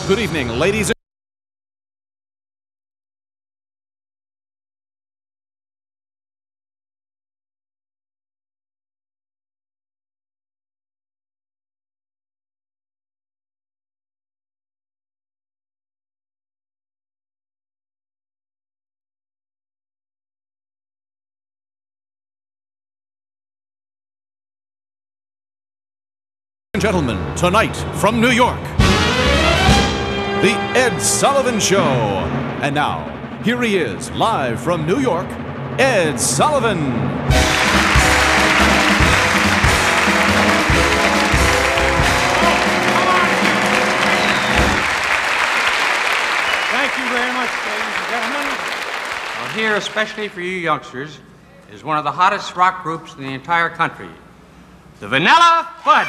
Good evening, ladies and gentlemen, tonight from New York, The Ed Sullivan Show. And now, here he is, live from New York, Ed Sullivan. Thank you very much, ladies and gentlemen. Well, here, especially for you youngsters, is one of the hottest rock groups in the entire country, the Vanilla Fudge.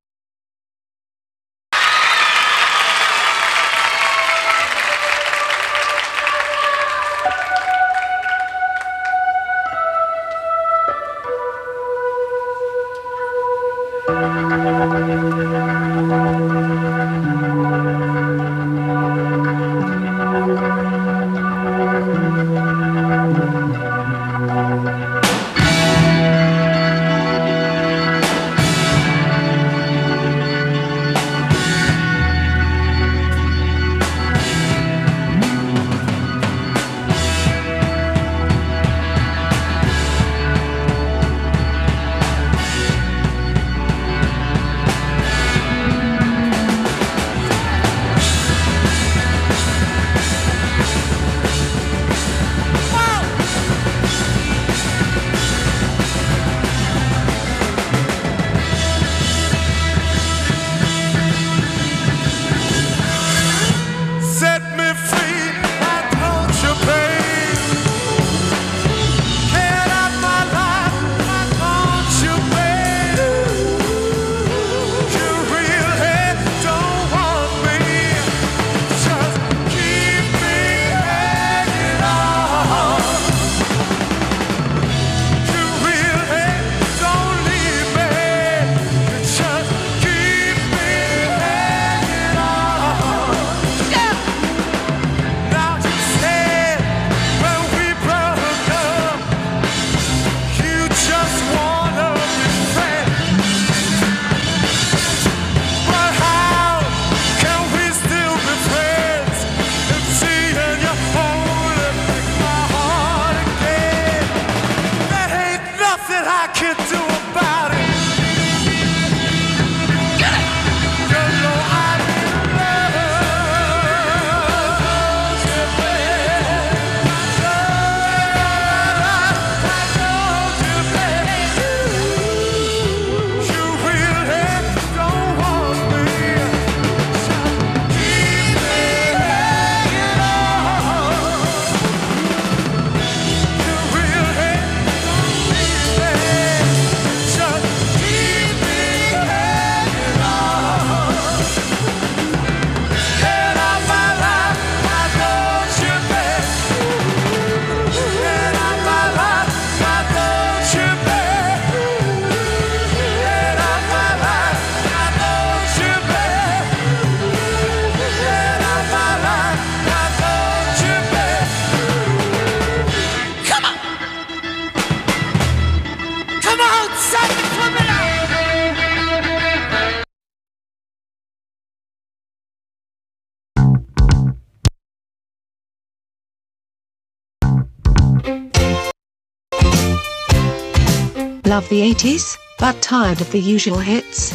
Love the 80s, but tired of the usual hits?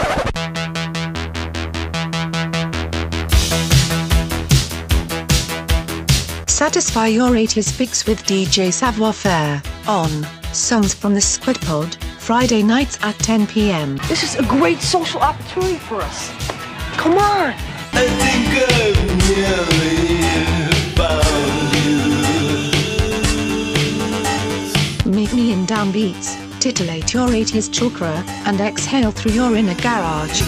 Satisfy your 80s fix with DJ Savoir-Faire on Songs from the Squid Pod, Friday nights at 10 p.m. This is a great social opportunity for us. Come on! I think I've nearly found you. Meet me in downbeats, titillate your 80s chakra, and exhale through your inner garage.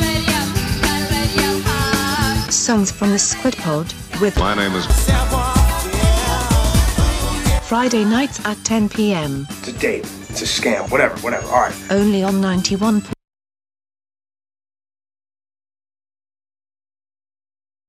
Songs from the Squid Pod, with My name is Friday nights at 10 p.m. It's a date. It's a scam. Whatever. All right. Only on 91.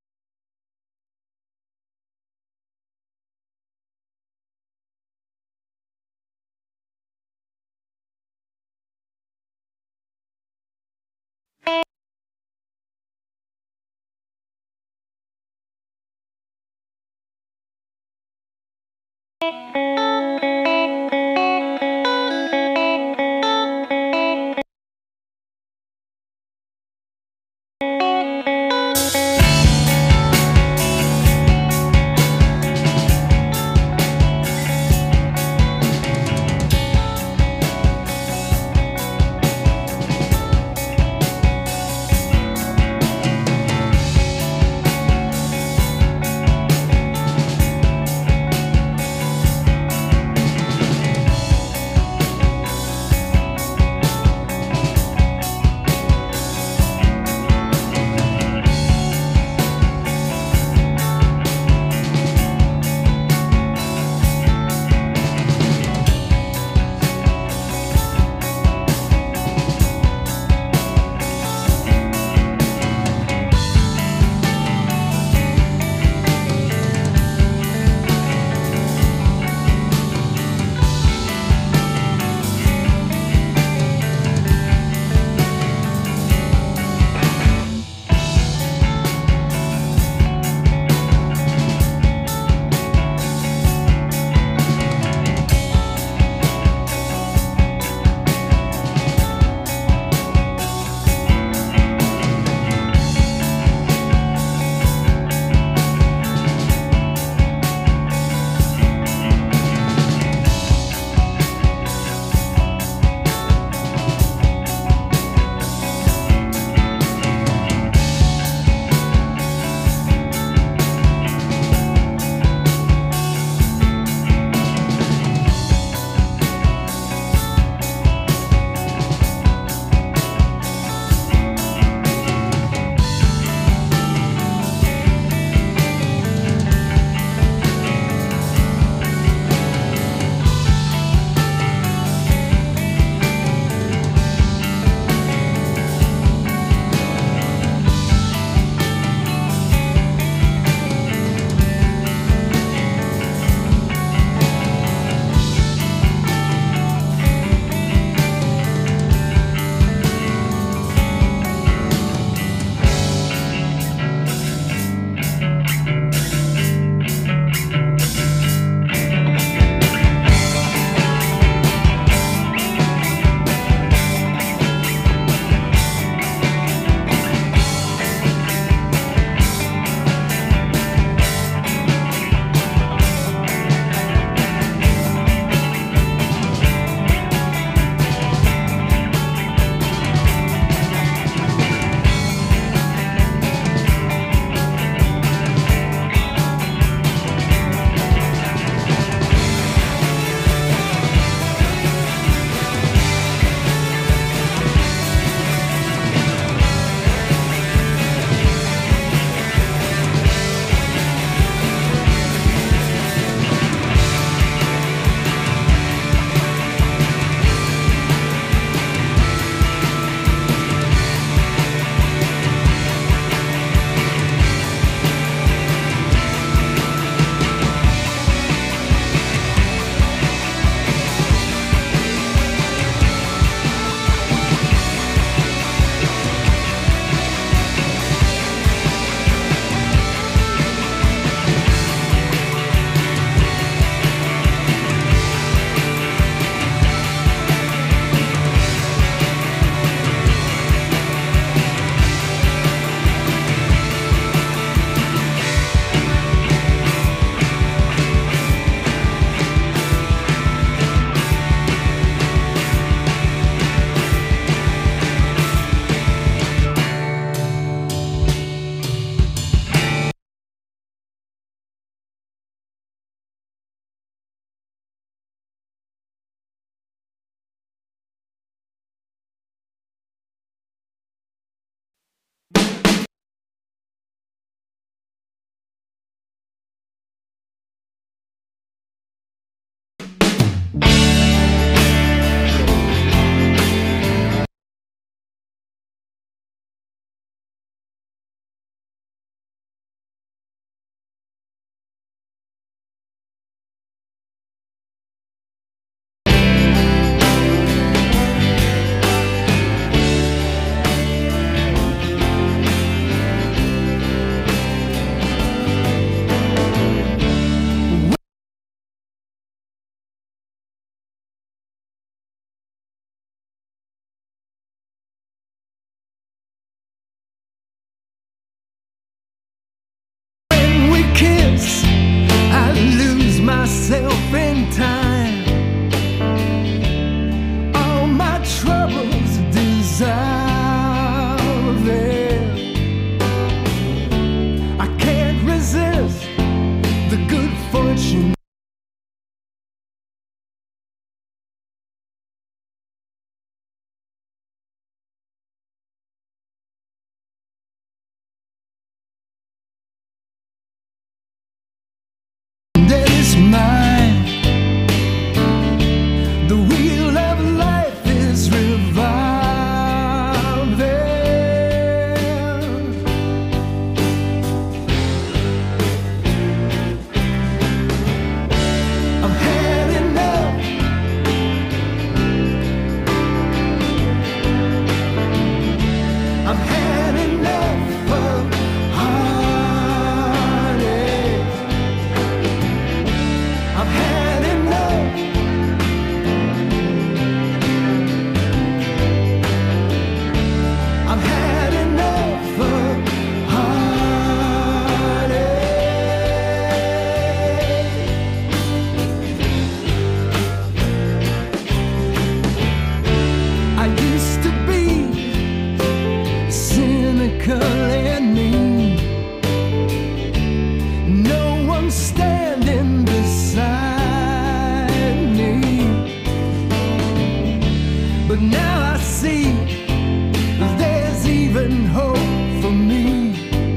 but now I see there's even hope for me.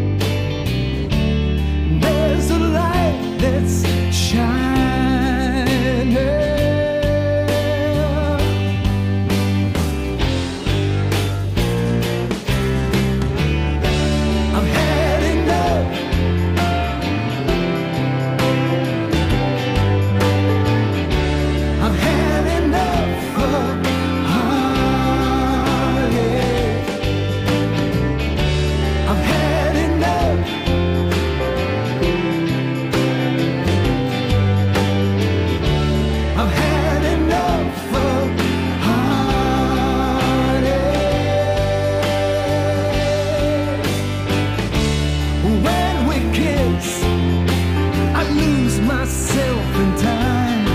There's a light that's shining. I've had enough. I've had enough of heartache. I've had enough. I've had enough of heartache. When we kiss, I lose myself in time.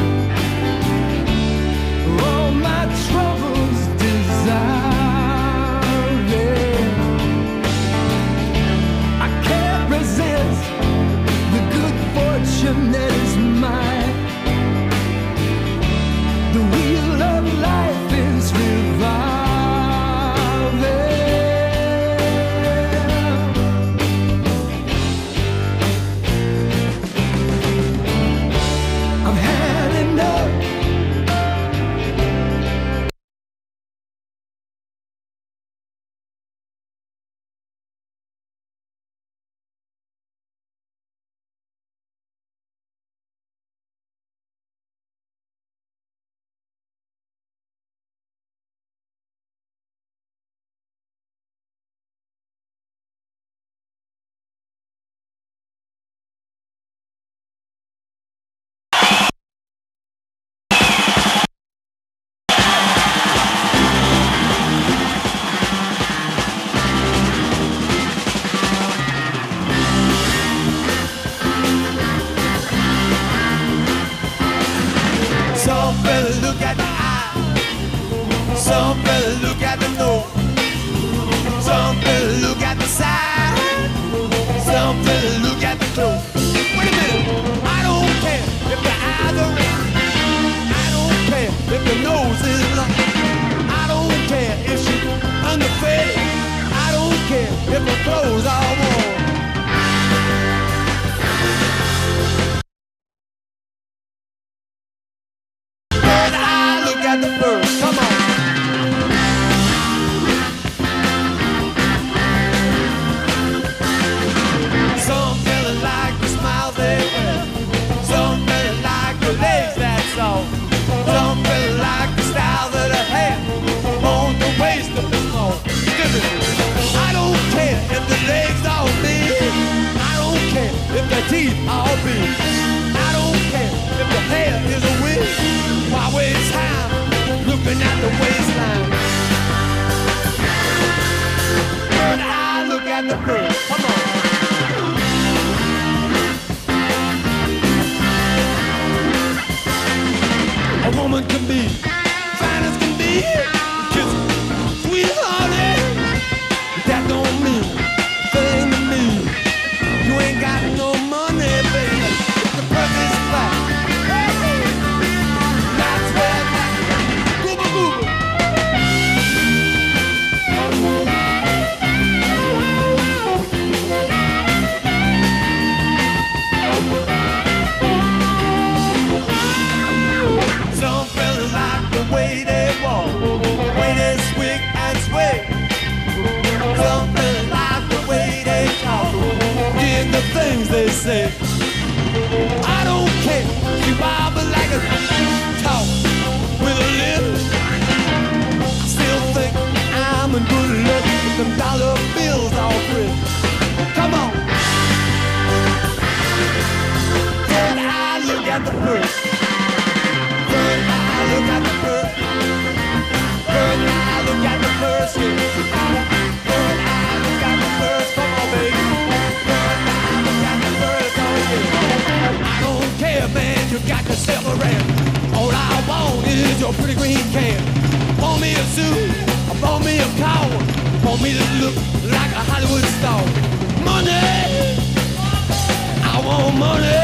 All my troubles dissolving. I can't resist the good fortune that is mine. The wheel of life is revolving. I've had enough. Some fellas look at the eye, some fellas look at the nose, some fellas look at the side, some fellas look at the clothes. Wait a minute, I don't care if the eyes are red, I don't care if the nose is long, I don't care if she's underfed, I don't care if her clothes are worn. Bird eye, look at the bird, come on. Some fella like the smiles they wear, some fella like the legs that's all, some fella like the style of the hair on the waist of the small. I don't care if the legs are big, I don't care if the teeth are big, I don't care if the hair is a wig. Why waste time looking at the waistline? Bird eye, look at the bird, come on. A woman can be fine as can be, kiss sweethearted, but that don't mean a thing to me. You ain't got no money, baby, the purse is flat. That's where that gooba gooba. Some fellas like the way they walk, the way they swing and sway. Some fellas like the way they talk, hear the things they say. I don't care, she wobble like a talk with a lip. I still think I'm in good luck with them dollar bills all free. Come on. Bird eye, look at the bird. Bird eye, look at the bird. Bird eye, look at the birds. Bird eye, look at the birds. Come on, baby. Bird eye, look at the birds. Oh, yeah. I don't care, man. You got yourself a ram. All I want is your pretty green can. Pour me a suit, or pour me a car. Want me to look like a Hollywood star. Money, I want money.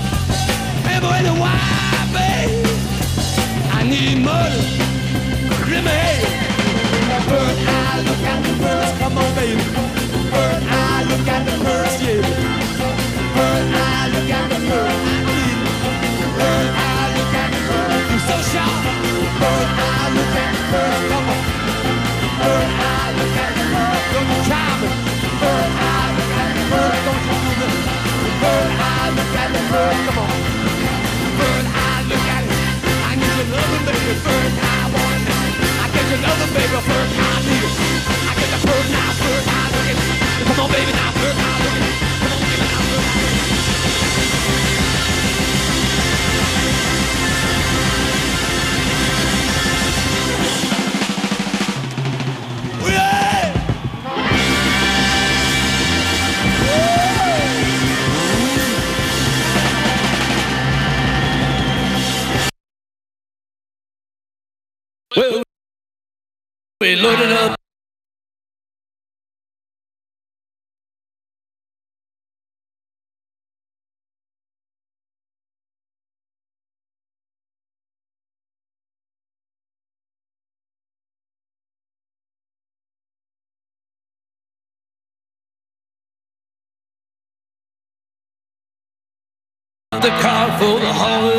And boy, the why, babe, I need money. hear me? Bird eye, look at the birds, come on, baby. Bird eye, look at the birds, yeah. Bird eye, look at the birds, bird eye, look at the birds, you so sharp. Bird eye, look at the birds, come on. Bird eye, look at the birds, don't you try me. Bird eye, look at the birds, don't you do me. Bird eye, look at the birds, come on. Bird eye, look at it. I need your loving, baby. Bird eye, want it. I get your loving, baby. Bird eye, need it. I get the bird now, bird eye, look at it. Come on, baby, now, bird eye, look at it. Come on, baby, now, bird eye. Well, we loaded up. The car for the holiday,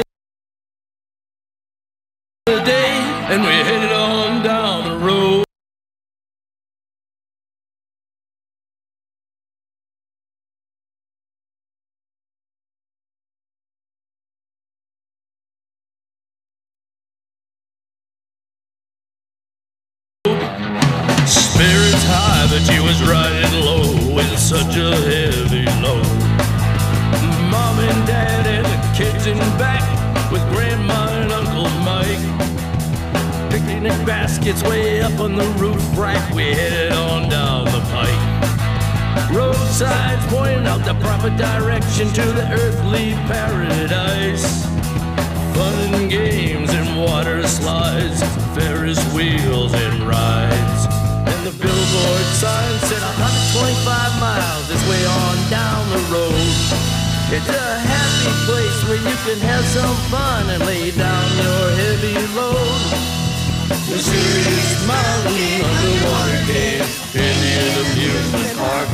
and we headed on down the road. Spirits high, but she was riding low with such a heavy load. Mom and Dad and the kids in back with Grandma and Uncle Mike. Picnic baskets way up on the roof rack, we headed on down the pike. Roadsides pointing out the proper direction to the earthly paradise. Fun and games and water slides, Ferris wheels and rides. And the billboard sign said 125 miles this way on down the road. It's a happy place where you can have some fun and lay down your heavy load. Mysterious mountain underwater cave, Indian amusement park.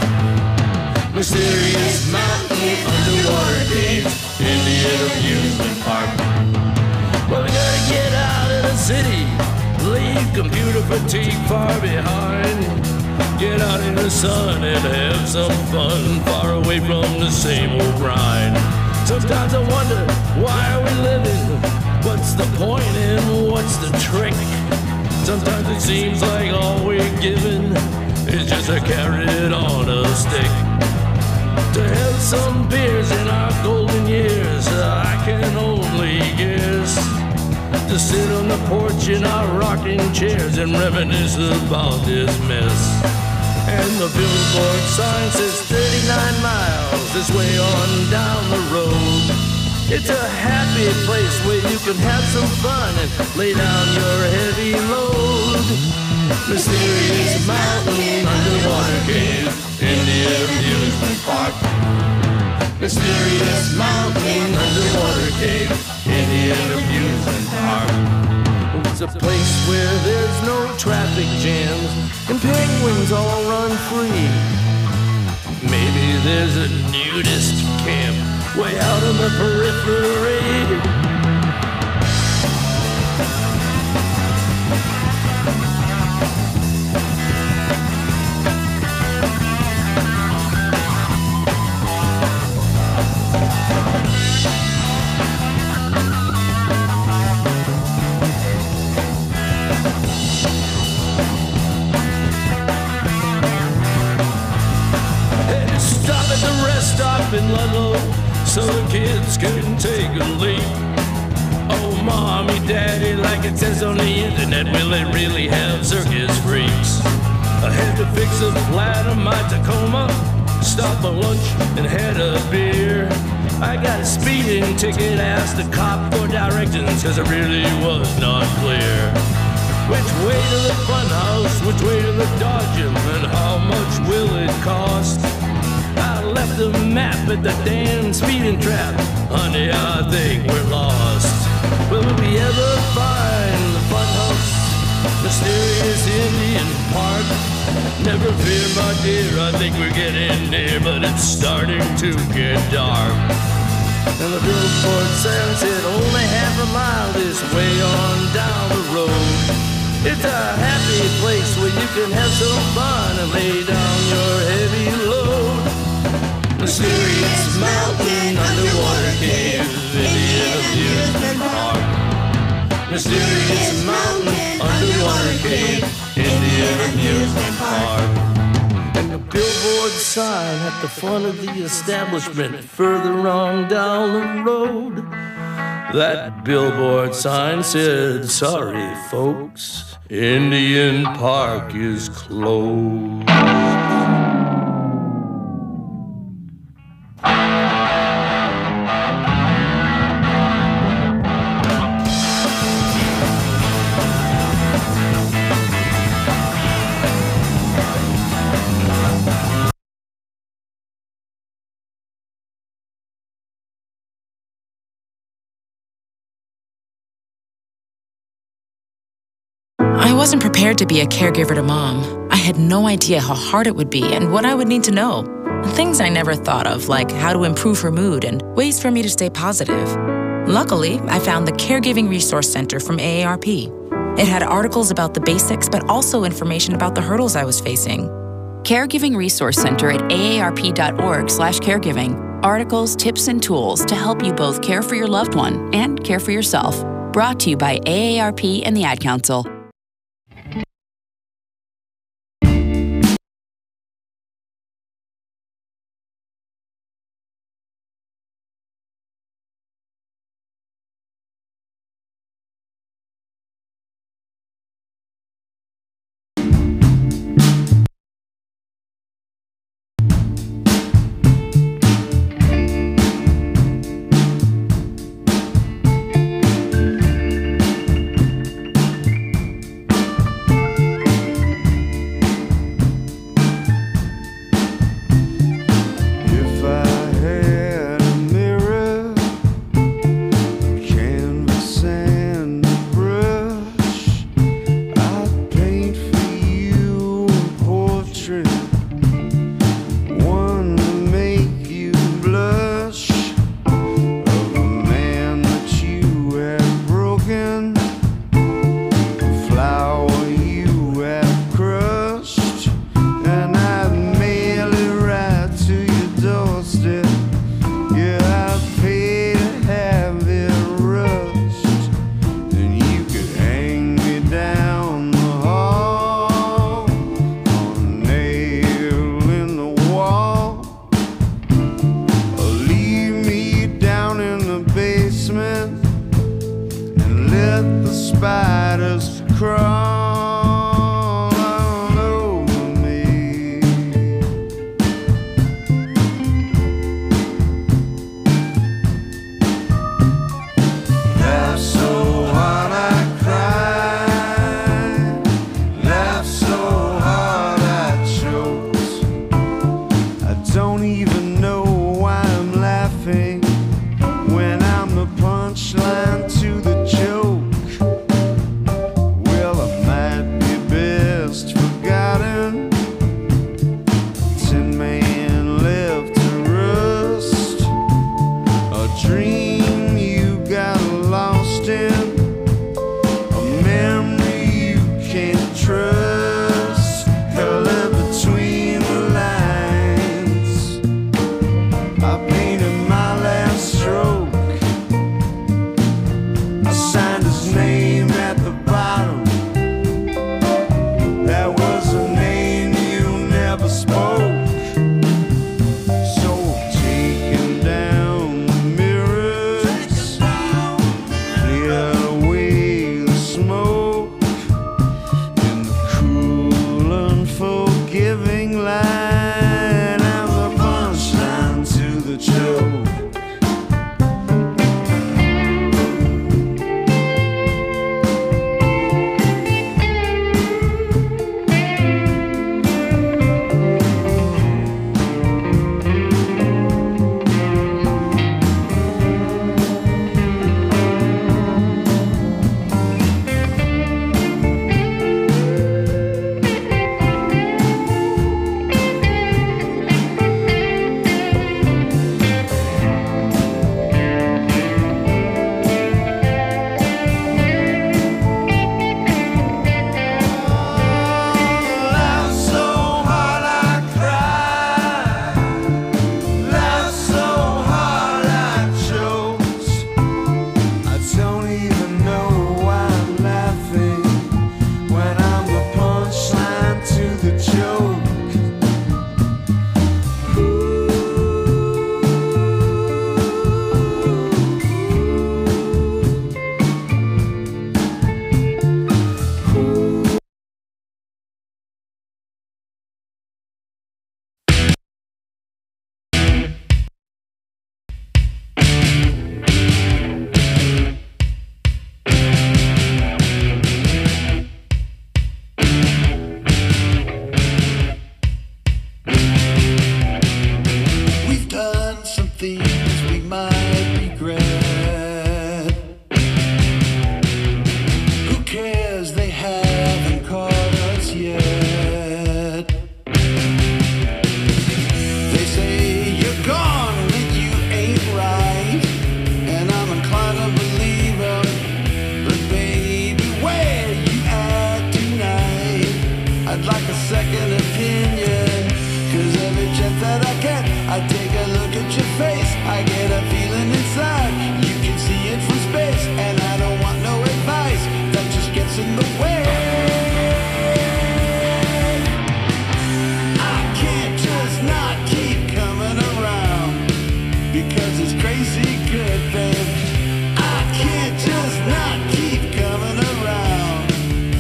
Mysterious mountain underwater cave, Indian amusement park. Well, we gotta get out of the city, leave computer fatigue far behind. Get out in the sun and have some fun, far away from the same old grind. Sometimes I wonder, why are we living? What's the point and what's the trick? Sometimes it seems like all we're given is just a carrot on a stick. To have some beers in our golden years, I can only guess. To sit on the porch in our rocking chairs and reminisce about this mess. And the billboard sign says 39 miles this way on down the road. It's a happy place where you can have some fun and lay down your heavy load. Mysterious mountain underwater cave, Indian amusement park. Mysterious mountain underwater cave, Indian amusement park. It's a place where there's no traffic jams and penguins all run free. Maybe there's a nudist camp way out on the periphery. Stop in Ludlow so the kids can take a leak. Oh, mommy, daddy, like it says on the internet, will it really have circus freaks? I had to fix a flat on my Tacoma, stop for lunch and had a beer. I got a speeding ticket, asked the cop for directions, cause it really was not clear. Which way to the funhouse, which way to the Dodgem, and how much will it cost? I left the map at the damn speeding trap. Honey, I think we're lost. Will we ever find the funhouse? Indian Park. Never fear, my dear, I think we're getting near, but it's starting to get dark. And the billboard sign said only half a mile this way on down the road. It's a happy place where you can have some fun and lay down your heavy load. Mysterious mountain underwater cave, Indian amusement park. Mysterious mountain underwater cave, Indian amusement park. And the billboard sign at the front of the establishment further on down the road. That billboard sign said, sorry folks, Indian Park is closed. I wasn't prepared to be a caregiver to Mom. I had no idea how hard it would be and what I would need to know. Things I never thought of, like how to improve her mood and ways for me to stay positive. Luckily, I found the Caregiving Resource Center from AARP. It had articles about the basics, but also information about the hurdles I was facing. Caregiving Resource Center at aarp.org/caregiving. Articles, tips, and tools to help you both care for your loved one and care for yourself. Brought to you by AARP and the Ad Council. Punchline to the joke. Well, I'm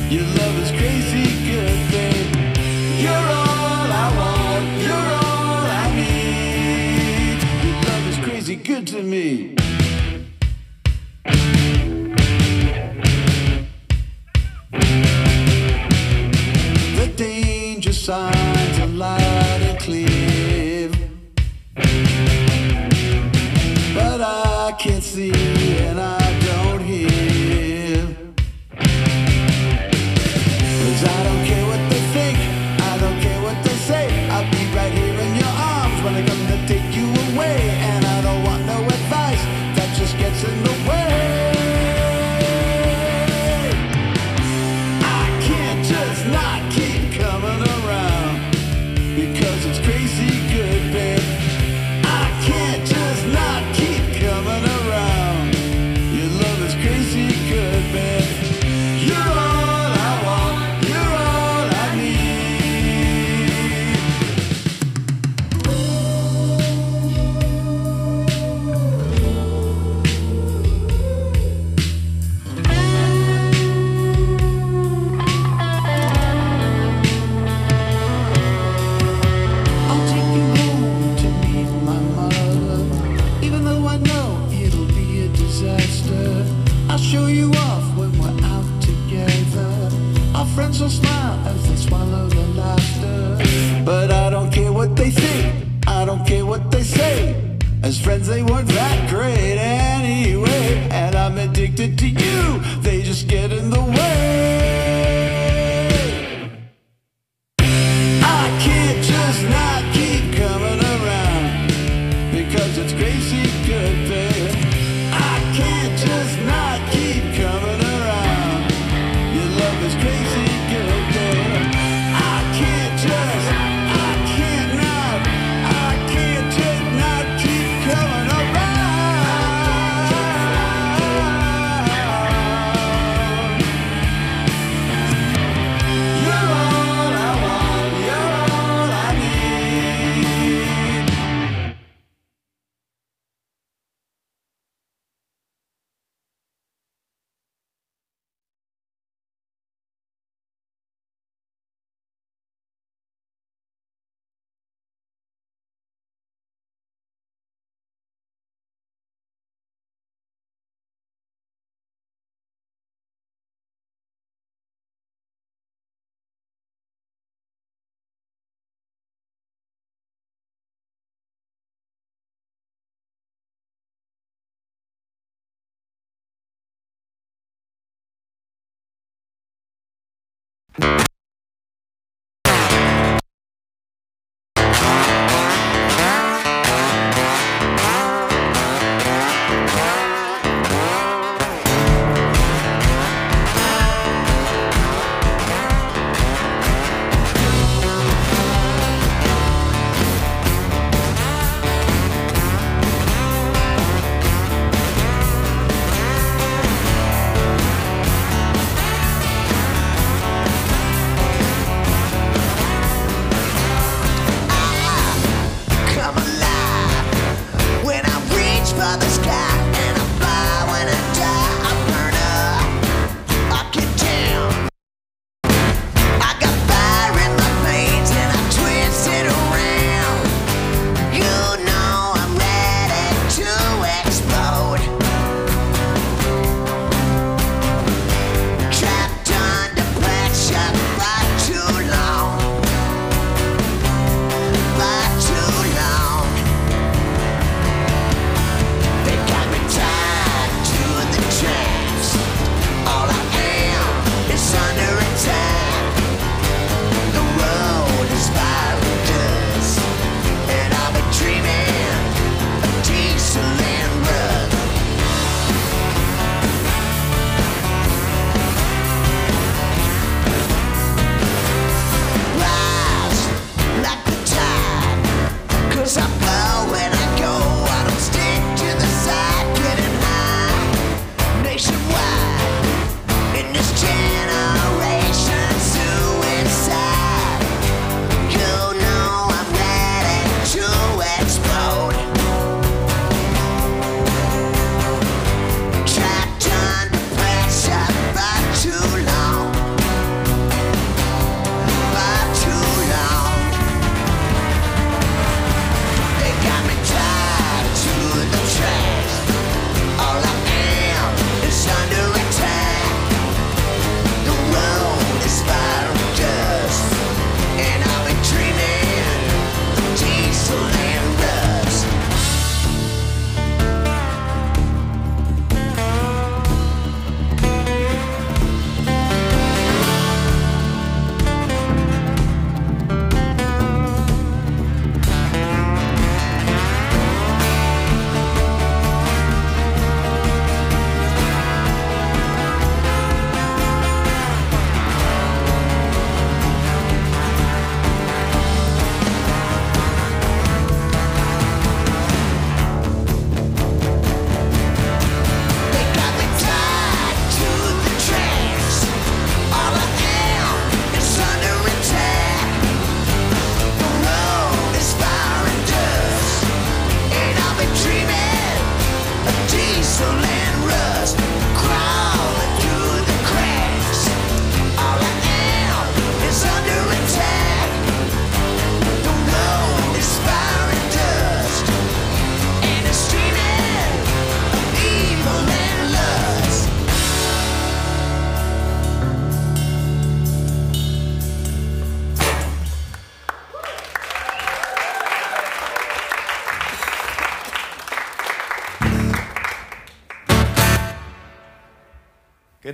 Your love is crazy good, babe. You're all I want, you're all I need. Your love is crazy good to me. The danger signs are loud and clear, but I can't see and I don't hear. 'Cause I don't care what they think, I don't care what they say. I'll be right here in your arms when I come to take you away. And I don't want no advice that just gets in the way. I can't just not keep coming around because it's crazy good, babe. I can't just not keep coming around. Your love is crazy good, babe. You're all I want, you're all I need. I'll take you home to meet my mother, even though I know it'll be a disaster. I'll show you off when we're out together. Our friends will smile as they swallow the laughter. But I don't care what they think, I don't care what they say. As friends they weren't that great anyway. And I'm addicted to you, they just get in the way. I can't just not keep coming around because it's crazy good, babe. I can't just not keep coming around. Your love is crazy good, babe. I can't just not keep coming around. You're all I want, you're all I need.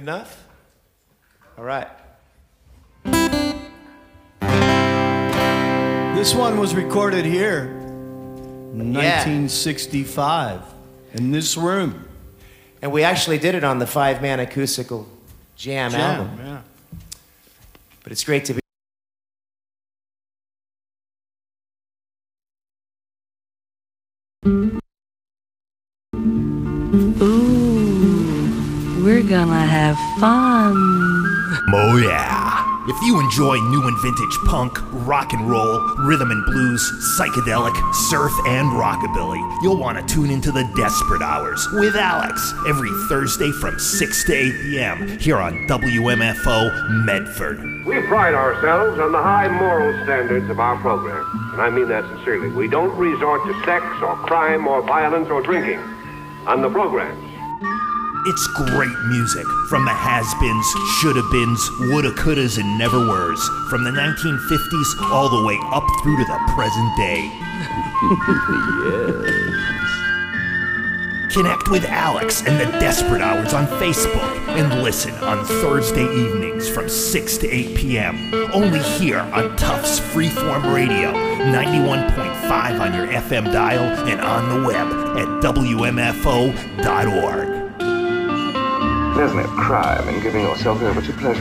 enough? All right. This one was recorded here in 1965 in this room. And we actually did it on the 5-man acoustical jam album. Yeah. But it's great to be. Ooh, we're gonna have fun. Oh yeah. If you enjoy new and vintage punk, rock and roll, rhythm and blues, psychedelic, surf, and rockabilly, you'll want to tune into the Desperate Hours with Alex every Thursday from 6 to 8 p.m. here on WMFO Medford. We pride ourselves on the high moral standards of our program, and I mean that sincerely. We don't resort to sex or crime or violence or drinking on the programs. It's great music from the has-beens, shoulda-beens, woulda-couldas, and never-weres, from the 1950s all the way up through to the present day. Yes. Connect with Alex and the Desperate Hours on Facebook and listen on Thursday evenings from 6 to 8 p.m. only here on Tufts Freeform Radio, 91.5 on your FM dial and on the web at WMFO.org. There's no crime in giving yourself over to pleasure.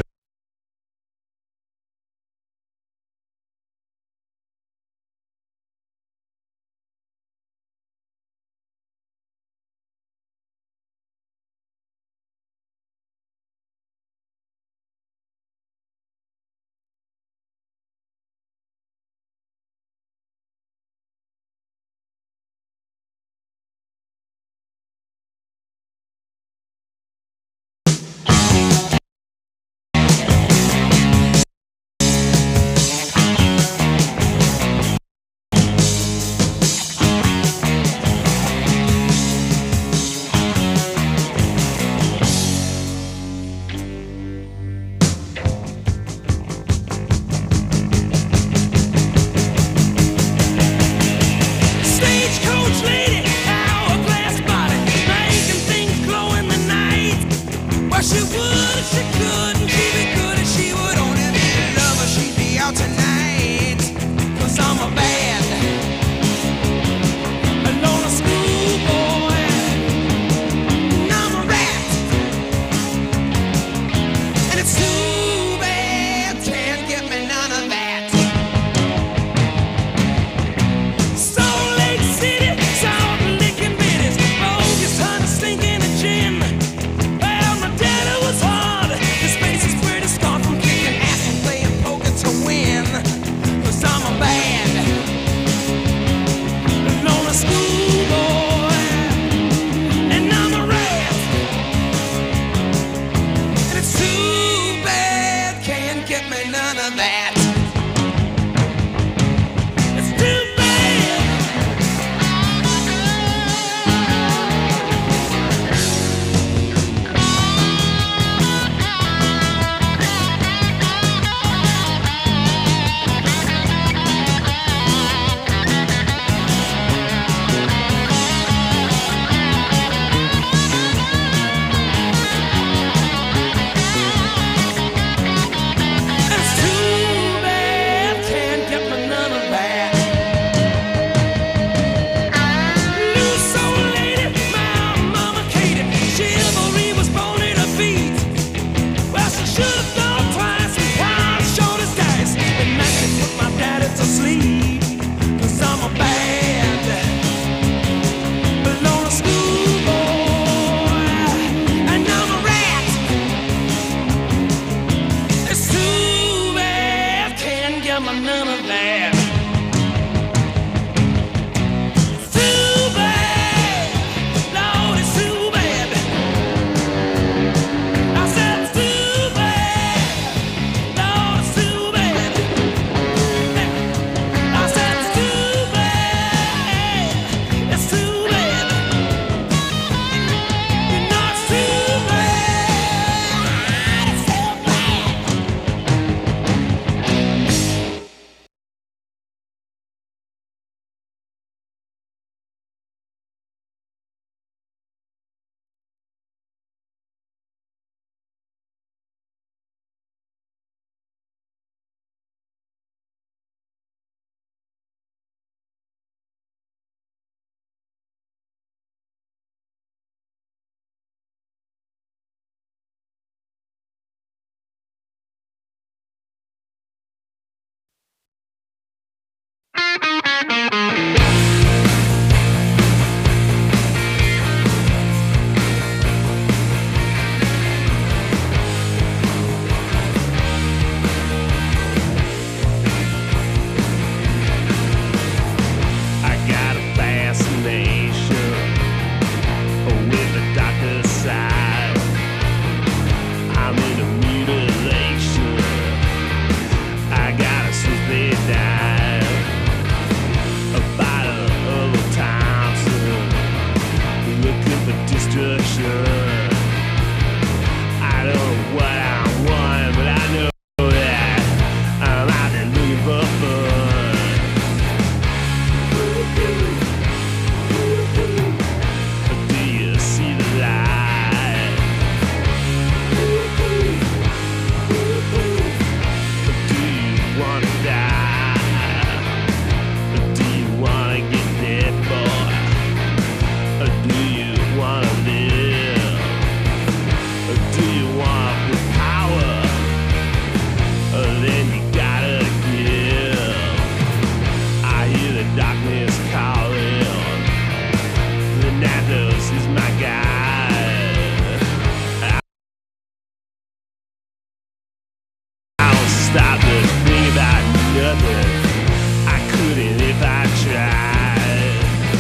stop to think about nothing. I couldn't if I tried.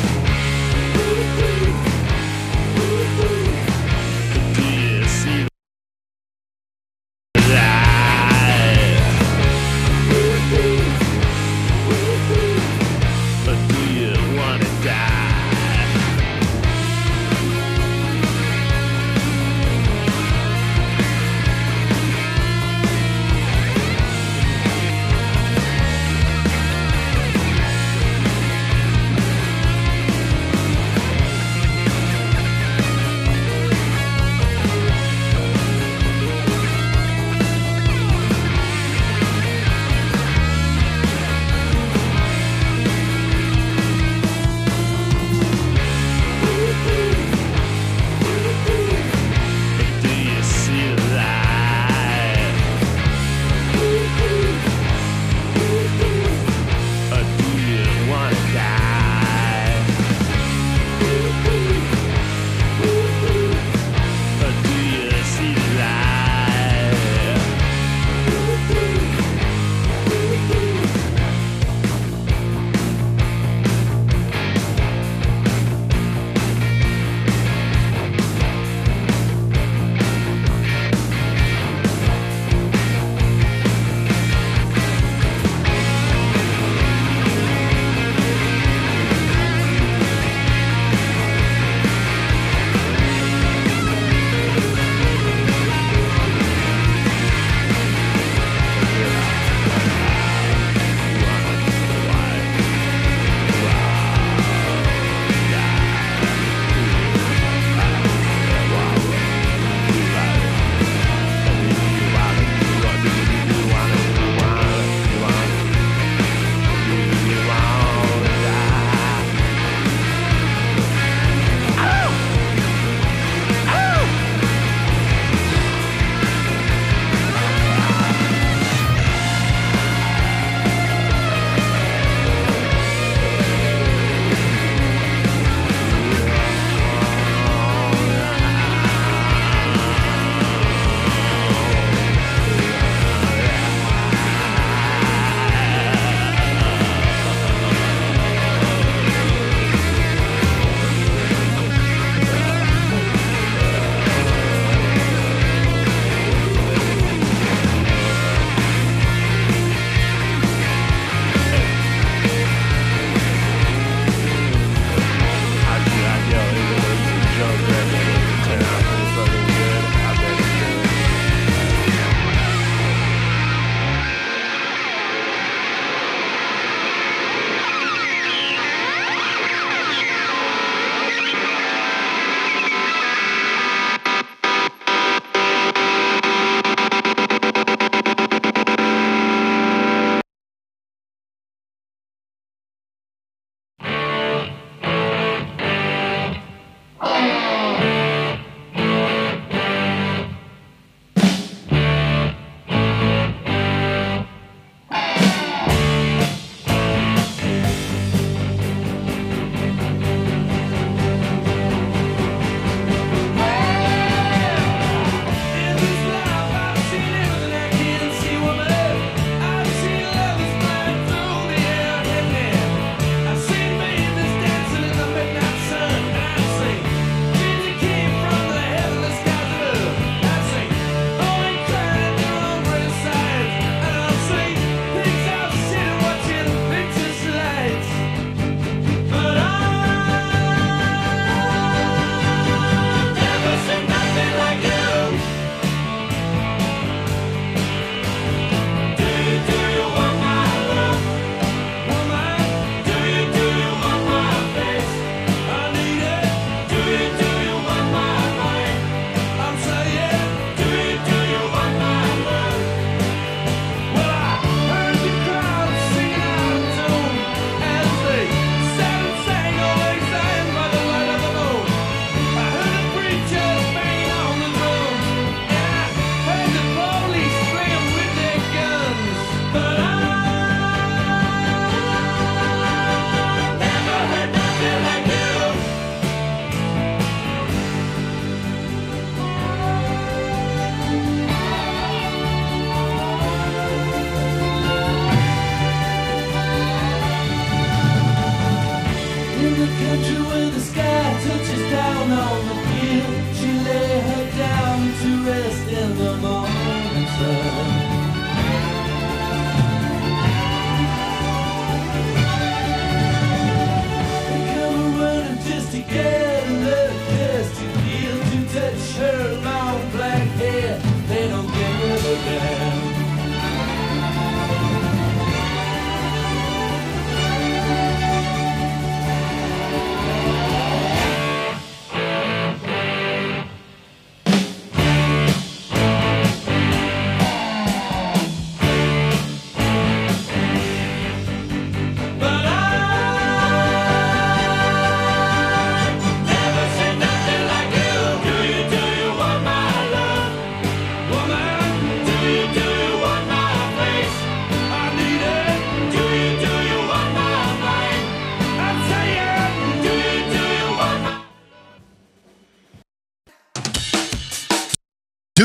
Do you see that? Or do you wanna die?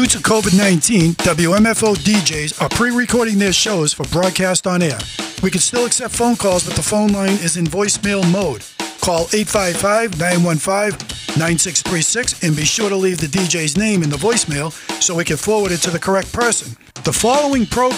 to COVID-19, WMFO DJs are pre-recording their shows for broadcast on air. We can still accept phone calls, but the phone line is in voicemail mode. Call 855-915-9636 and be sure to leave the DJ's name in the voicemail so we can forward it to the correct person. The following program